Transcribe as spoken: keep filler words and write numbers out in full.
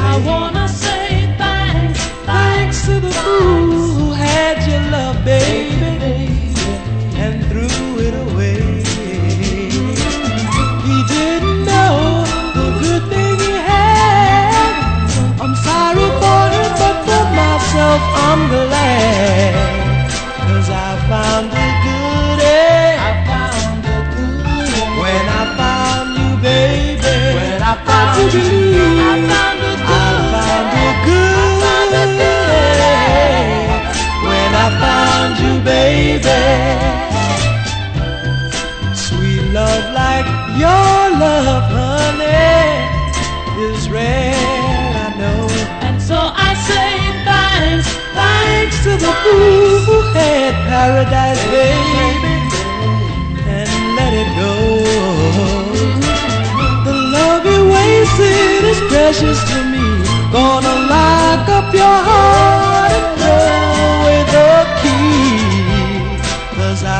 I wanna say thanks, thanks to the fool who had your love, baby, and threw it away. He didn't know the good thing he had. I'm sorry for him, but for myself I'm glad. 'Cause I found the good egg. I found the good egg. When I found you, baby. When I found you, believe. I found the good I found the good egg. When I found you, baby. Sweet love like your love, honey, is rare, I know. And so I say thanks, thanks to the fool who had paradise, baby, and let it go. The love you wasted is precious to me. Gonna lock up your heart.